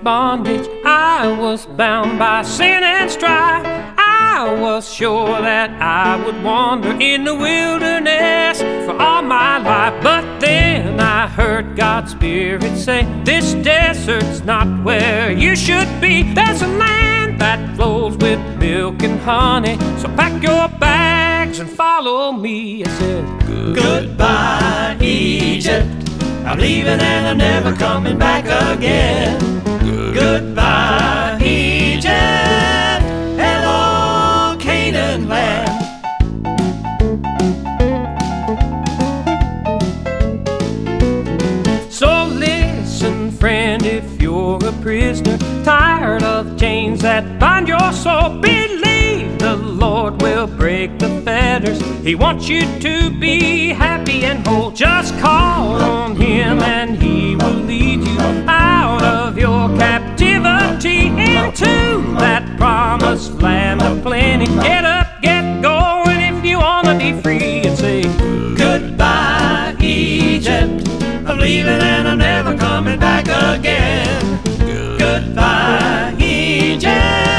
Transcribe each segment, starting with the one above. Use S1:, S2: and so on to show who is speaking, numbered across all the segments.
S1: bondage. I was bound by sin and strife. I was sure that I would wander in the wilderness for all my life. But then I heard God's Spirit say, this desert's not where you should be. There's a land that flows with milk and honey, so pack your bags and follow me. I said,
S2: goodbye, Egypt. I'm leaving and I'm never coming back again. Goodbye, Egypt. Hello, Canaan land.
S1: So listen, friend, if you're a prisoner, tired of chains that bind your soul, believe the Lord will break the fetters. He wants you to be happy and whole. Just call on Him and He will lead you out of your captivity into that promised land of plenty. Get up, get going if you want to be free, and say,
S2: goodbye, Egypt. I'm leaving and I'm never coming back again. Goodbye, Egypt.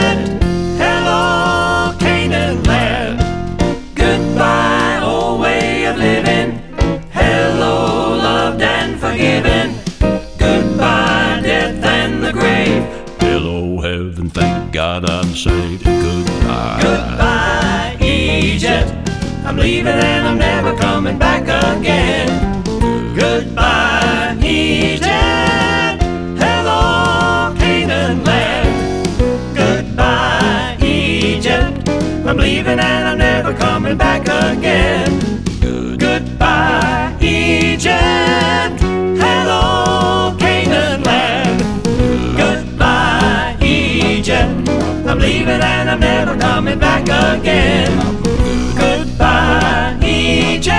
S2: Hello, Canaan land. Goodbye, old way of living. Hello, loved and forgiven. Goodbye, death and the grave.
S3: Hello, heaven, thank God I'm saved. Goodbye.
S2: Goodbye, Egypt. I'm leaving and I'm never coming back again. Goodbye, Egypt. Hello, Canaan land. Goodbye, Egypt. I'm leaving and I'm never coming back again. Goodbye, Egypt. Hello, Canaan land. Goodbye, Egypt. I'm leaving and I'm never coming back again. Goodbye, Egypt.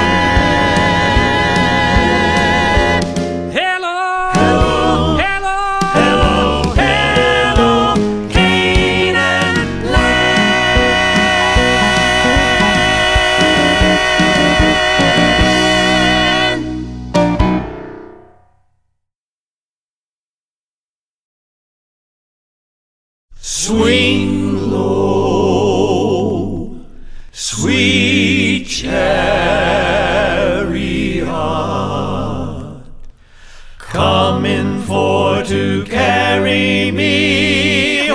S2: Swing low, sweet chariot, coming for to carry me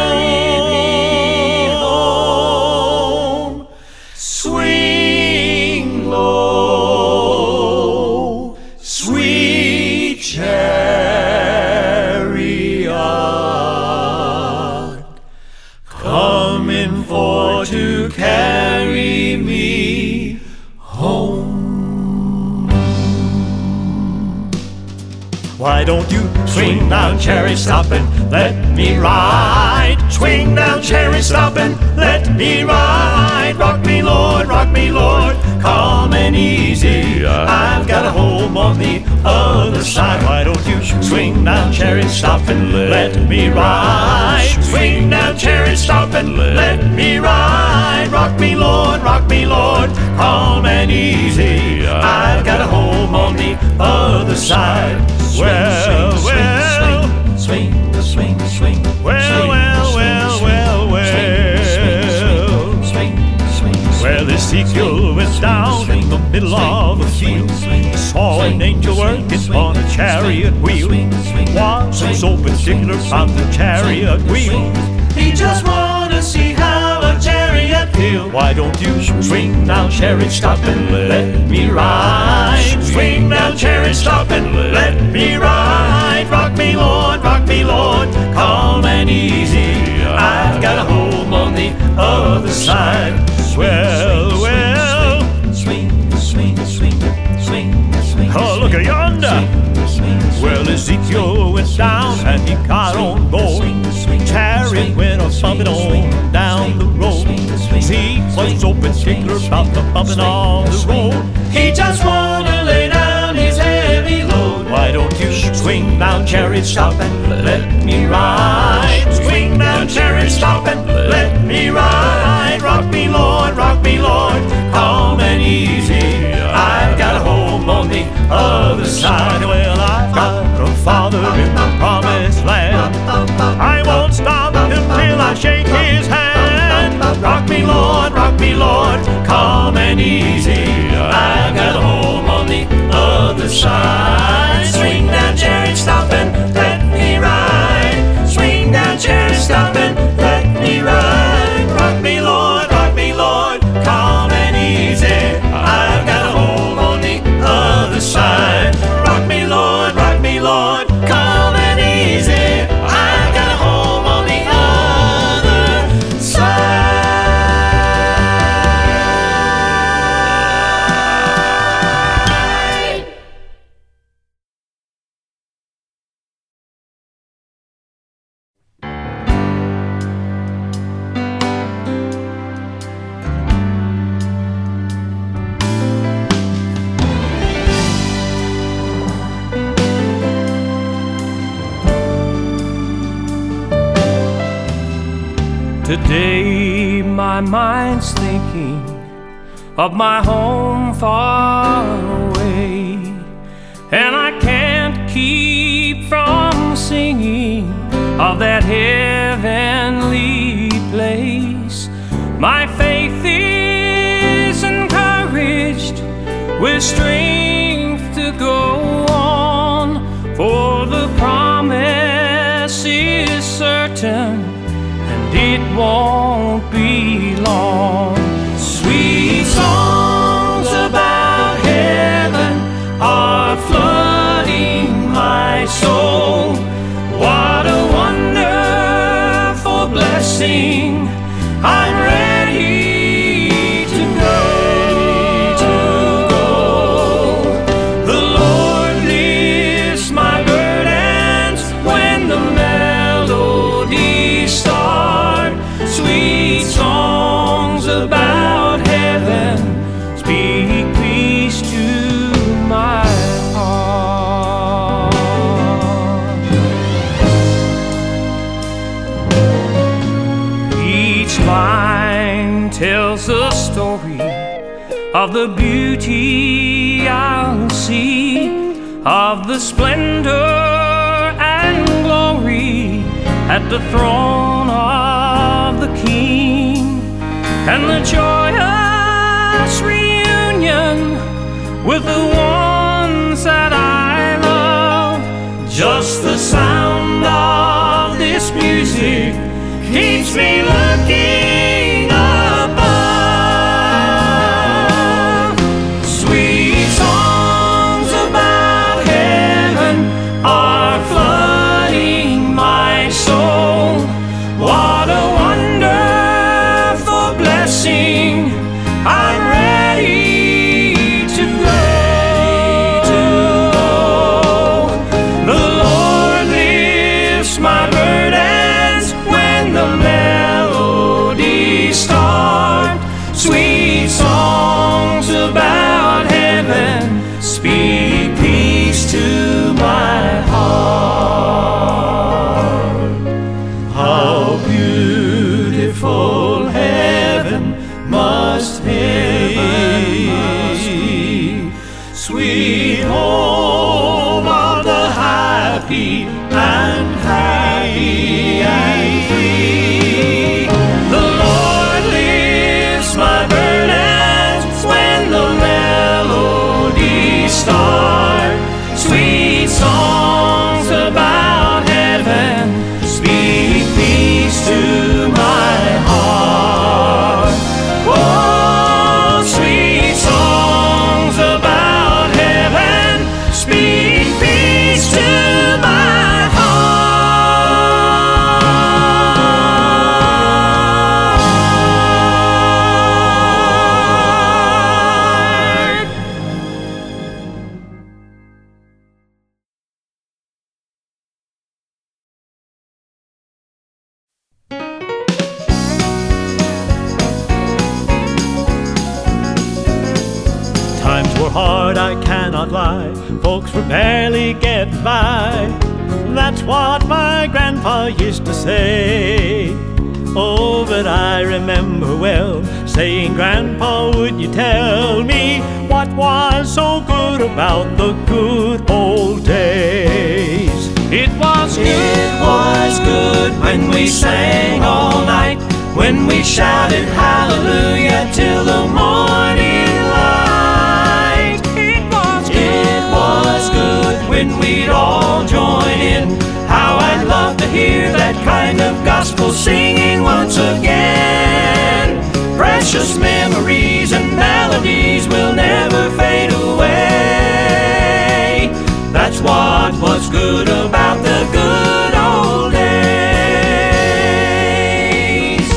S2: home. Swing low, sweet chariot, coming for to carry me home. Why don't you swing down, chariot, stop and let me ride? Swing down, chariot, stop and let me ride. Rock me, Lord, calm and easy. I've got a home on the other side. Why don't you swing down, chariot, stop and let me ride? Swing down, chariot, stop and let me ride. Rock me, Lord, calm and easy. I've got a home on the other side. Well, swing, swing, swing, well, well, Ezekiel went down in the middle of the field, saw an angel working on a chariot wheel. Why so particular about the chariot wheel? He just wanna see how a chariot feels. Why don't you swing down, chariot, stop and let me ride? Swing down, chariot, stop and let me ride. Rock me, Lord, calm and easy. I've got a home on the other side. Well, swing, swing, swing, swing, swing. Oh, look at yonder. Well, Ezekiel went down and he got on board. Chariot went a bumping on down the road. He was so particular about the bumping on the road. He just wanna lay down his heavy load. Why don't you swing down, chariot, stop and let me ride? Swing down, chariot, stop and let me ride. Rock me, Lord, calm and easy. I've got a home on the other side. Well, I've got a father in the promised land. rock me, Lord, calm and easy. I've got a home on the other side. Swing down, chariot, stop and let me ride. Swing down, chariot, stop and let me ride. Rock me, Lord, calm and easy. I've got a home on the other side. Rock me, Lord, calm and easy. I've got a home on the other side.
S1: Today my mind's thinking of my home far away, and I can't keep from singing of that heavenly place. My faith is encouraged with strength to go on, for the promise is certain, it won't be long. Sweet songs about heaven are flooding my soul. What a wonderful blessing. I'm ready to go. The Lord lifts my burdens when the melodies start. Sweet songs about heaven speak peace to my heart. Each line tells a story of the beauty I'll see, of the splendor and glory at the throne of the King, and the joyous reunion with the ones that I love. Just the sound of this music keeps me looking above. Sweet songs about heaven are flooding my soul. What a wonderful blessing. I'm ready to go. The Lord lifts my burdens when the melodies start. Sweet songs about heaven speak peace to my heart. How beautiful heaven must be, sweet home of the happy and happy and free. The Lord lifts my burdens when the melodies start. Sweet songs about heaven speak peace to my heart. Oh, sweet songs about heaven speak peace to my heart.
S2: Times were hard, I cannot lie. Folks were barely getting by. That's what my grandpa used to say. Oh, but I remember well saying, Grandpa, would you tell me what was so good about the good old days?
S1: It was good when we sang all night, when we shouted hallelujah. gospel singing once again. Precious memories and melodies will never fade away. That's what was good about the good old days.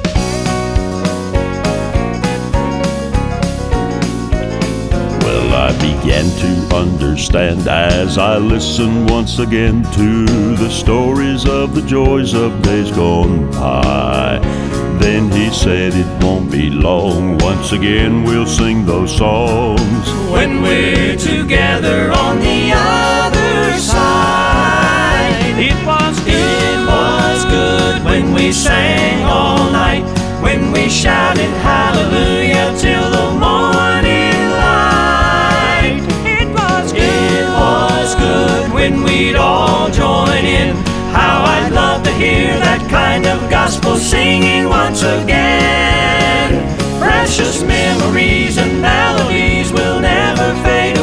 S3: Well, I began to understand as I listened once again to the stories of the joys of days gone by. Then he said it won't be long, once again we'll sing those songs
S1: when we're together on the other side. It was good when we sang all night, when we shouted hallelujah till the morning light. It was good when we'd all join in. How I'd love to hear that kind of gospel singing once again. Precious memories and melodies will never fade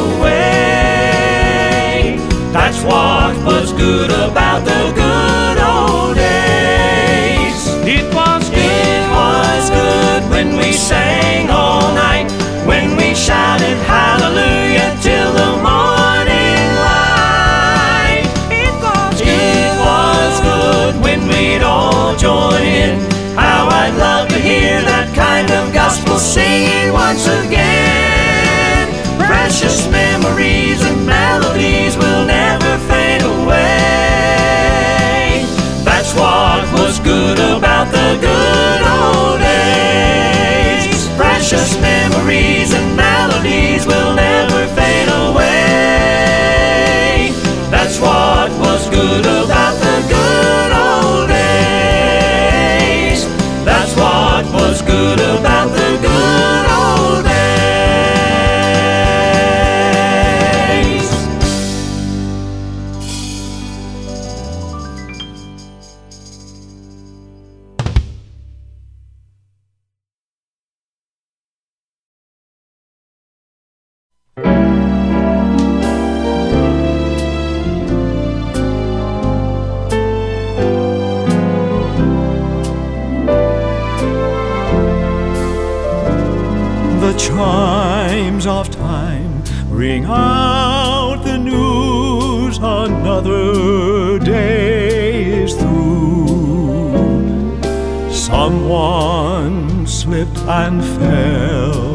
S1: away. That's what was good about the good old days. It was good when we sang all night, when we shouted hallelujah till the morning light. It was good when we'd all join in. How I'd love to hear that kind of gospel singing once again. Precious memories and melodies will never fade away. That's what was good about the good old days. Precious memories and melodies will never fade away. That's what was good about the good old days. That's what was good about the good old days.
S2: The chimes of time ring out the news, another day is through. Someone slipped and fell.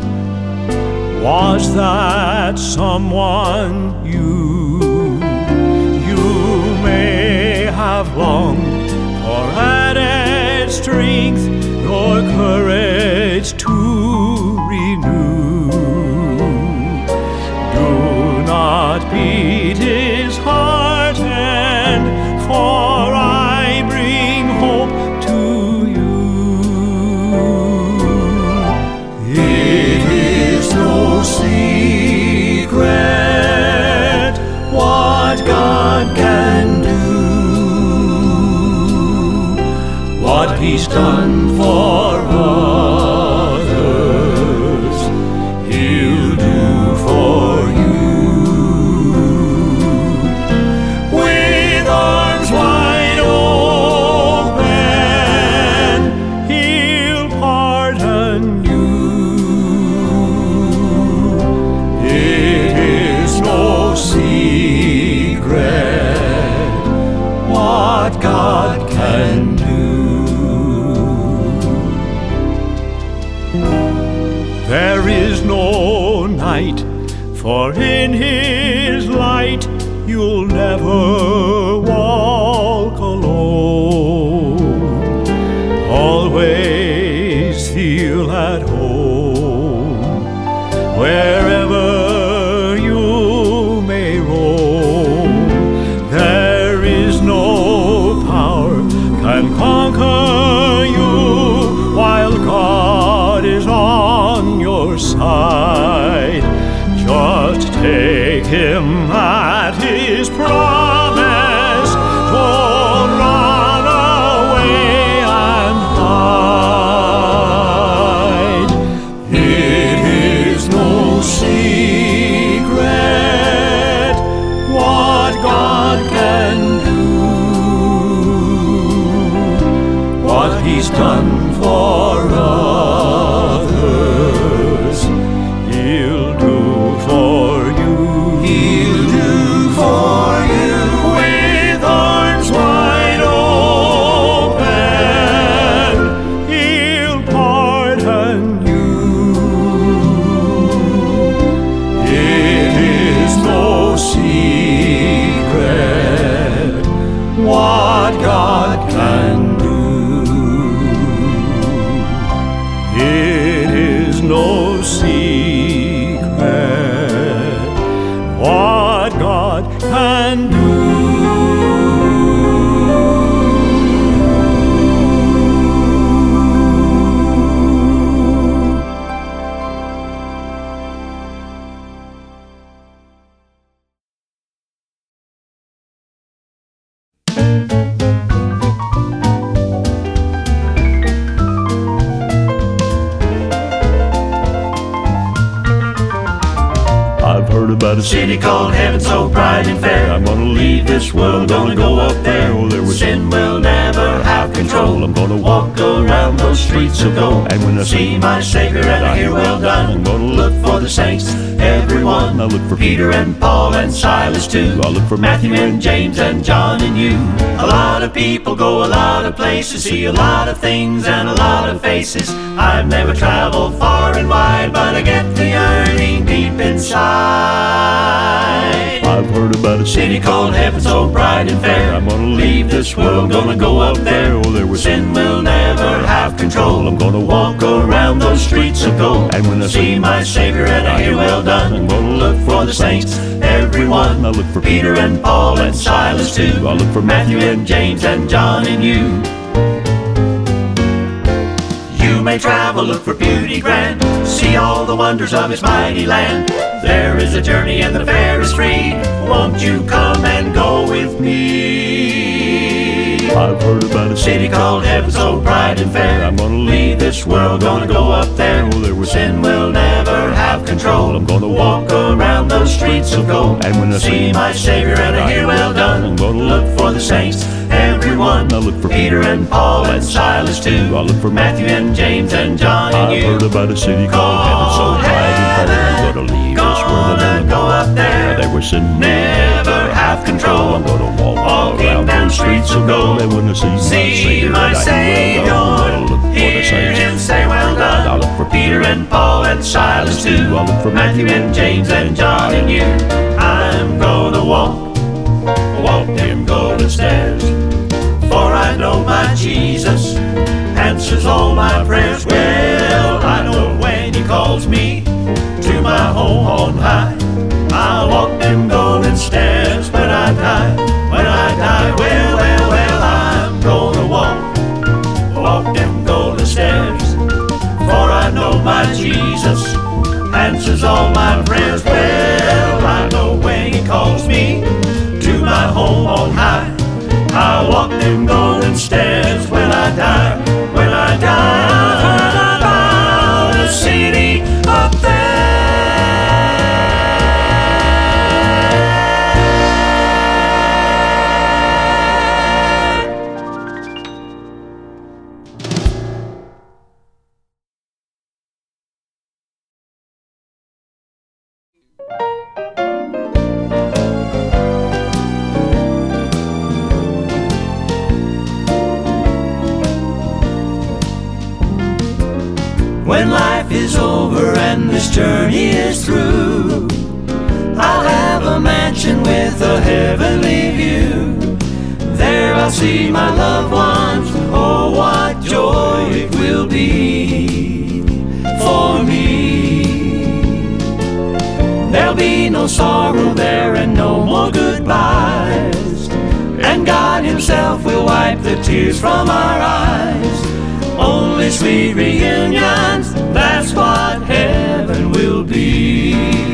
S2: Was that someone you? You may have longed for added strength, your courage to renew. Do not beat his heart, and for I bring hope to you. It is no secret what God can do, what He's done for others, He'll do for you. With arms wide open, He'll pardon you. It is no secret what God can do. There is no night, for in His light you'll never walk alone. Always feel at home wherever you may roam. There is no power can conquer you while God is on your side. Just take Him at His promise. Don't run away and hide. It is no secret what God can do. no secret what God can do.
S3: I've heard about a
S4: City called heaven, so bright and fair.
S3: I'm gonna leave this world,
S4: Gonna go up there.
S3: Oh, there was
S4: Sin will never have control.
S3: I'm gonna
S4: Walk around those streets of gold.
S3: And when I
S4: see my Savior and I hear well done,
S3: I'm gonna
S4: look for the saints, everyone.
S3: I look for
S4: Peter and Paul and Silas too.
S3: I look for
S4: Matthew and James and John and you. A lot of people go a lot of places, see a lot of things and a lot of faces. I've never traveled far and wide, but I get the yearning deep inside.
S3: I've heard about a
S4: City called heaven, so bright and fair.
S3: I'm gonna
S4: leave this world, gonna go up there.
S3: Oh, there was
S4: Sin will never have control.
S3: I'm gonna
S4: walk around those streets of gold.
S3: And when I
S4: see my Savior and I hear well done,
S3: I'm gonna
S4: look for the saints, everyone.
S3: I look for
S4: Peter and Paul and Silas too.
S3: I look for
S4: Matthew and James and John and you. You may travel, look for beauty grand, see all the wonders of His mighty land. There is a journey and the fare is free. Won't you come and go with me?
S3: I've heard about a
S4: City called heaven, so bright and fair.
S3: I'm gonna
S4: leave this world, gonna go up there.
S3: Oh, there was
S4: Sin will never have control.
S3: I'm gonna
S4: walk around those streets of gold.
S3: And when I
S4: see my Savior and I hear well done,
S3: I'm gonna
S4: look for the saints, everyone.
S3: I look for
S4: Peter and Paul and Silas too.
S3: I look for
S4: Matthew and James and John and
S3: I've
S4: you.
S3: heard about a city called heaven, so bright and fair. I'm gonna leave this world
S4: Gonna go up there.
S3: They were sin
S4: Never have control.
S3: I'm gonna
S4: Walking
S3: around
S4: down
S3: those
S4: streets of gold.
S3: And when I
S4: See my Savior, hear Him say well done.
S3: I look for
S4: Peter and Paul and Silas too.
S3: I look for
S4: Matthew and James and John and you. I'm gonna walk them golden stairs, for I know my Jesus answers all my prayers. Well, I know when He calls me to my home on high, I'll walk them golden stairs when I die. When I die, well, I'm gonna walk them golden stairs, for I know my Jesus answers all my prayers. Well, I know when He calls me to my home on high, I'll walk them golden stairs when I die. When I die, I've heard about a city up there. When life is over and this journey is through, I'll have a mansion with a heavenly view. There I'll see my loved ones. Oh, what joy it will be for me. There'll be no sorrow there and no more goodbyes, and God Himself will wipe the tears from our eyes. Only sweet reunions, that's what heaven will be.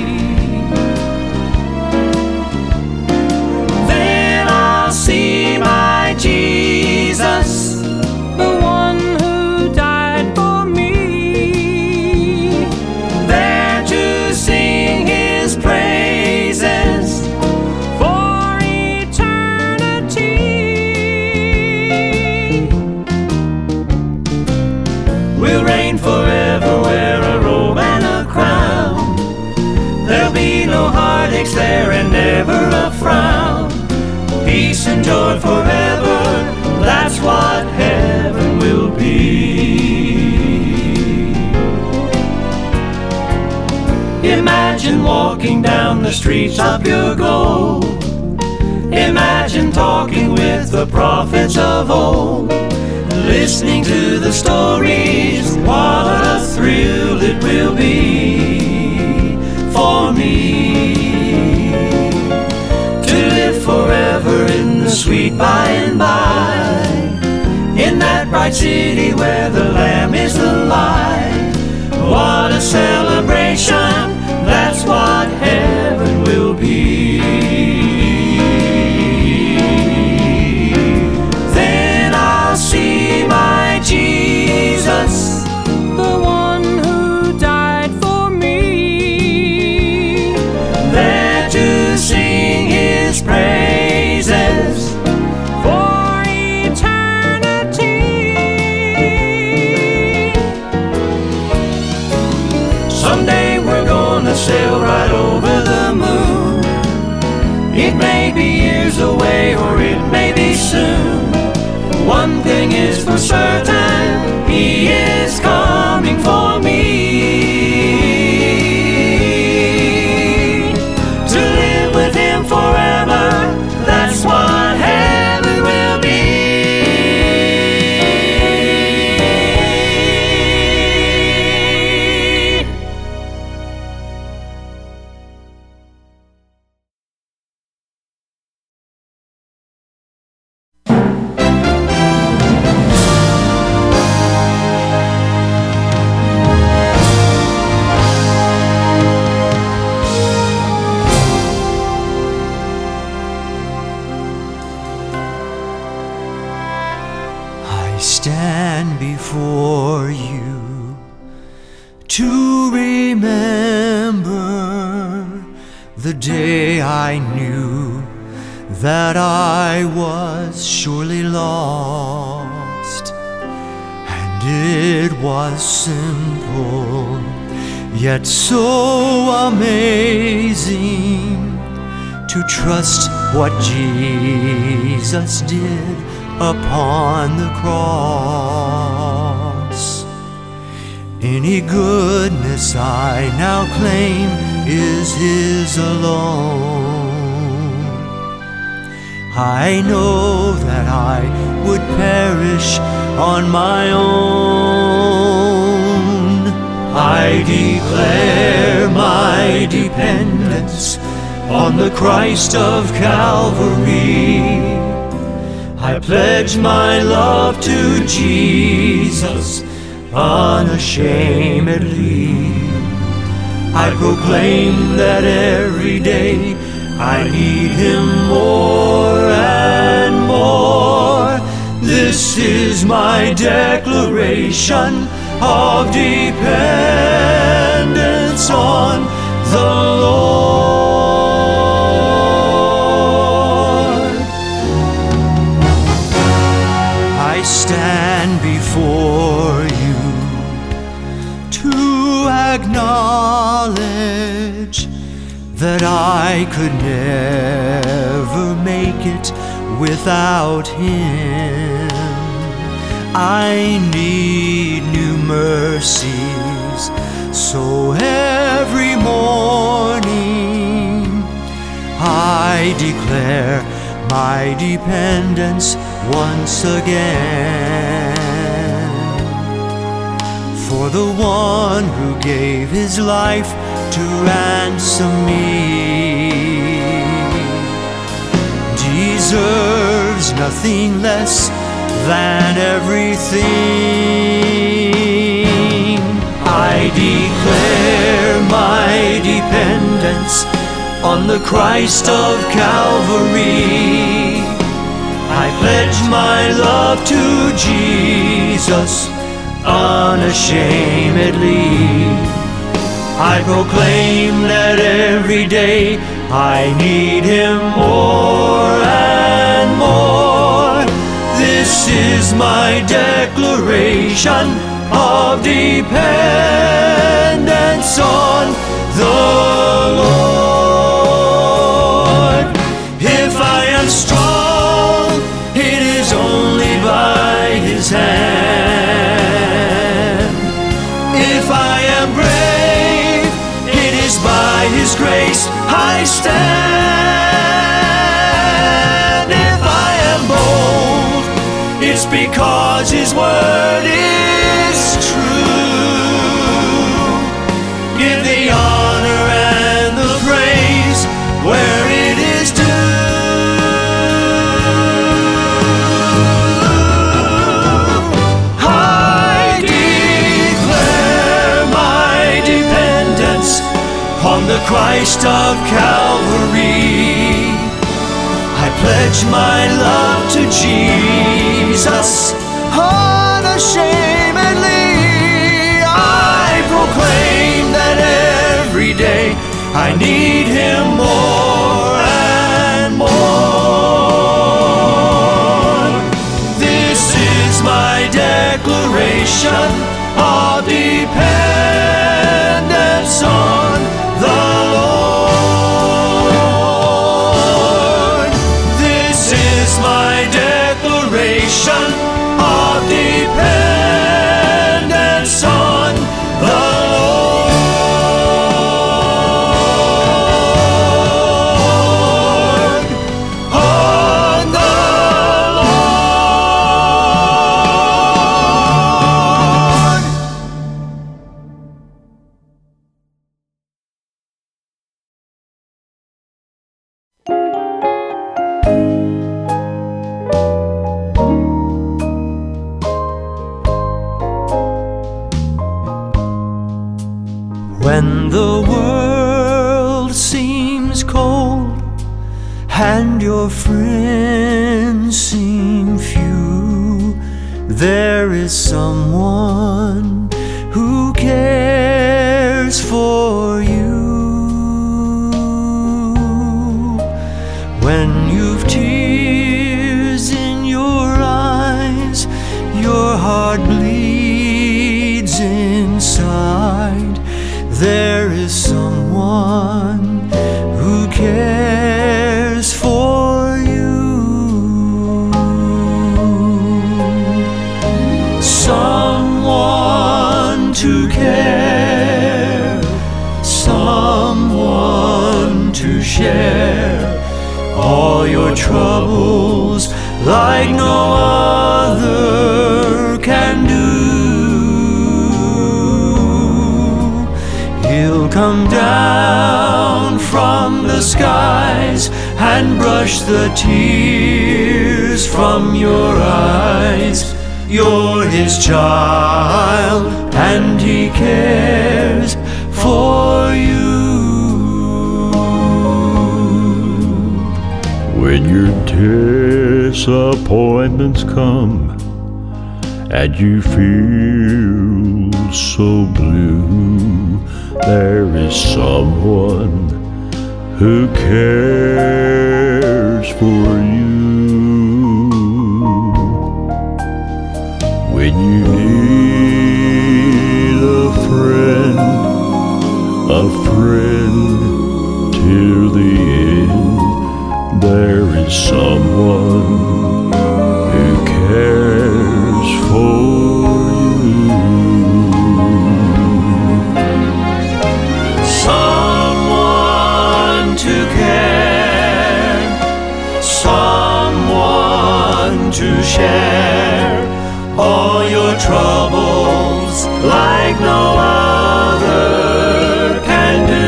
S4: Then I'll see my Jesus,
S1: the one who died for me,
S4: there to sing His praises
S1: for eternity.
S4: We'll reign forever, wear a robe and a crown. There'll be no heartaches there and never a frown. Peace and joy forever, that's what heaven will be. Imagine walking down the streets of pure gold. Imagine talking with the prophets of old. listening to the stories. What a thrill it will be for me to live forever in the sweet by and by, in that bright city where the Lamb is the light. What a celebration, that's what heaven will be. Then I'll see my Jesus,
S1: the one who died for me,
S4: there to sing his praises
S1: for eternity.
S4: Someday we're gonna sail right over the moon. It may be years away or it may be soon. One thing is for certain, he is coming for me. To live with him forever, that's what heaven will be. I stand before you to remember the day I knew that I was surely lost, and it was simple yet so amazing to trust what Jesus did upon the cross. Any goodness I now claim is his alone. I know that I would perish on my own. I declare my dependence on the Christ of Calvary. I pledge my love to Jesus unashamedly. I proclaim that every day I need him more and more. This is my declaration of dependence on the Lord. I stand before you to acknowledge that I could never make it without him. I need new mercies, so every morning I declare my dependence once again. For the one who gave his life to ransom me deserves nothing less than everything. I declare my dependence on the Christ of Calvary. I pledge my love to Jesus unashamedly. I proclaim that every day I need him more and more. This is my declaration of dependence on the Lord. If I am strong, it is only by his hand. If I am brave, it is by his grace I stand. If I am bold, it's because His word is true. Give the honor and the praise where it is due. I declare my dependence on the Christ of Calvary. I pledge my love to Jesus unashamedly. I proclaim that every day I need Him more and more. This is my declaration of dependence on the Lord. This is my declaration of dependence on the Lord. On the Lord.
S5: When the world seems cold and your friends seem few, there is someone who cares for you. When you've tears in your eyes, your heart bleeds inside, there is someone who cares for you. Someone to care, someone to share all your troubles like no other can do. He'll come down from the skies and brush the tears from your eyes. You're His child and He cares for you.
S3: When your disappointments come and you feel so blue, there is someone who cares for you. When you need a friend till the end, there is someone who cares for you.
S4: Someone to care, someone to share all your troubles like no other can do.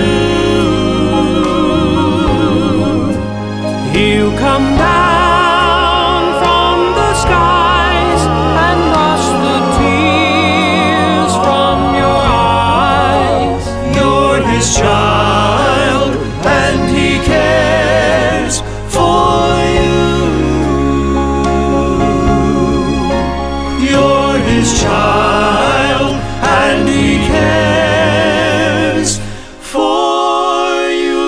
S4: He'll come down from the skies and wash the tears from your eyes. You're His child and He cares for you. You're His child and He cares for you.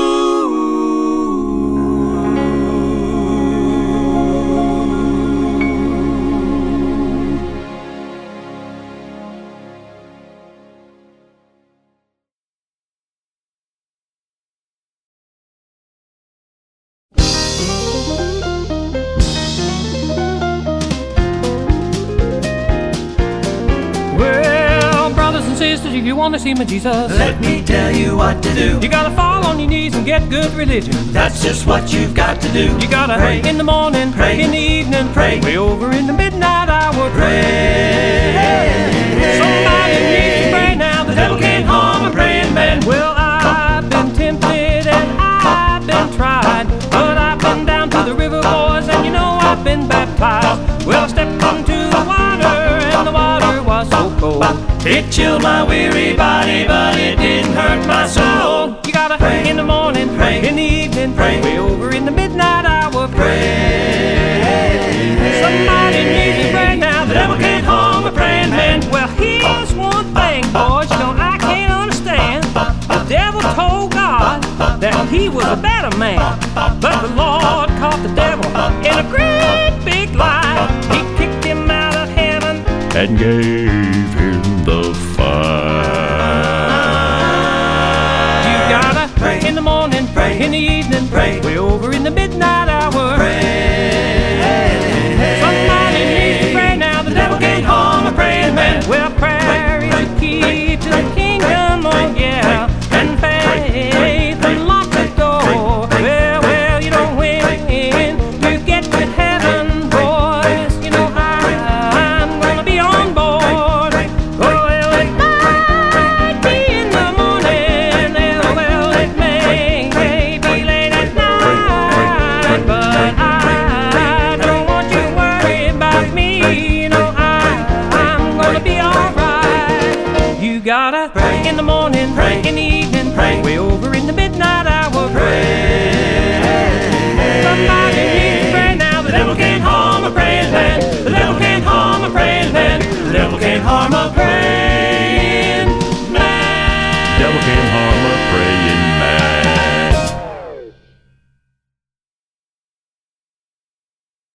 S1: if you want to see my Jesus,
S5: let me tell you what to do.
S1: you gotta fall on your knees and get good religion.
S5: That's just what you've got to do.
S1: You gotta
S5: pray
S1: in the morning,
S5: pray
S1: in the evening,
S5: pray
S1: way over in the midnight hour.
S5: Pray.
S1: Somebody needs to pray now. The devil can't harm a praying man. Well, I've been tempted and I've been tried, but I've been down to the river, boys, and you know I've been baptized. Well, I stepped into the water and the water was so cold.
S5: It chilled my weary body, but it didn't hurt my soul.
S1: You gotta
S5: pray
S1: in the morning,
S5: pray
S1: in the evening,
S5: pray
S1: way over in the midnight hour.
S5: Pray.
S1: Somebody needs to pray now.
S5: The devil can't harm a praying man.
S1: Well, here's one thing, boys, you know I can't understand. The devil told God that he was a better man, but the Lord caught the devil in a great big lie. He kicked him out of heaven
S3: and gave him the fire.
S1: You gotta pray in the morning,
S5: pray
S1: in the evening,
S5: pray
S1: way over in the midnight hour. Somebody needs to pray now. The devil can't harm a praying man. Well, prayer is the key to the kingdom, oh yeah, and faith unlocks the door. Well, you know when you get to heaven, boys, you know I'm gonna be on board. Oh, well, it might be in the morning, well, it may be late at night, but I don't want you worried about me. You know I'm gonna be alright. You gotta pray in the morning, pray in the evening,